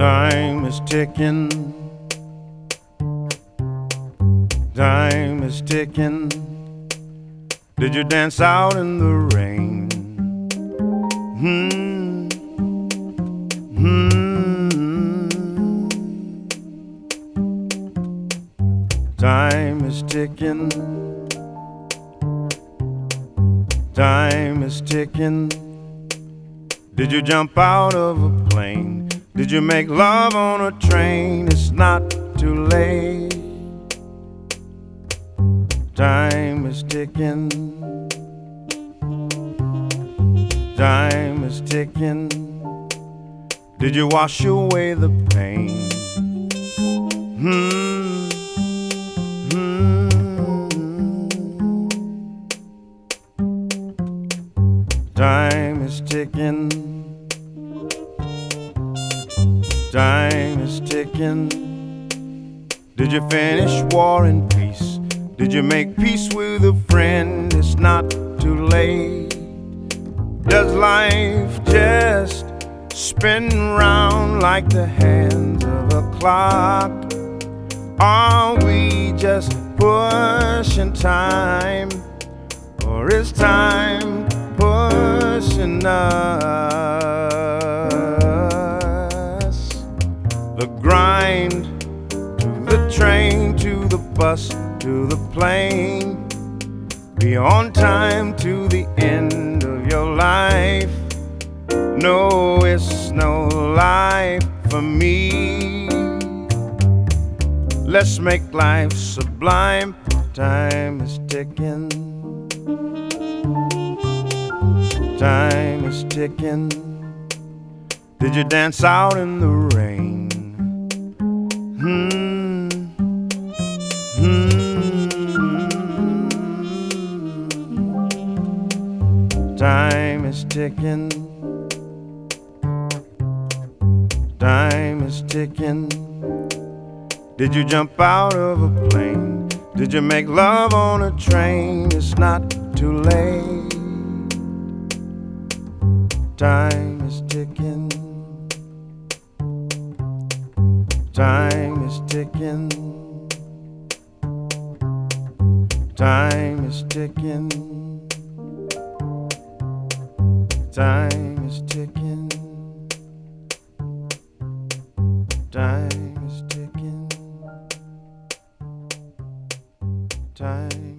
Time is ticking. Time is ticking. Did you dance out in the rain? Hmm. Hmm. Time is ticking. Time is ticking. Did you jump out of a plane? Did you make love on a train? It's not too late. Time is ticking. Time is ticking. Did you wash away the pain? Hmm. Hmm. Time is ticking. Time is ticking. Did you finish war in peace? Did you make peace with a friend? It's not too late. Does life just spin round like the hands of a clock? Are we just pushing time? Or is time pushing us? The grind, to the train, to the bus, to the plane. Be on time to the end of your life. No, it's no life for me. Let's make life sublime. Time is ticking. Time is ticking. Did you dance out in the rain? Hmm. Hmm. Time is ticking. Time is ticking. Did you jump out of a plane? Did you make love on a train? It's not too late. Time is ticking. Time is ticking. Time is ticking. Time is ticking. Time is ticking. Time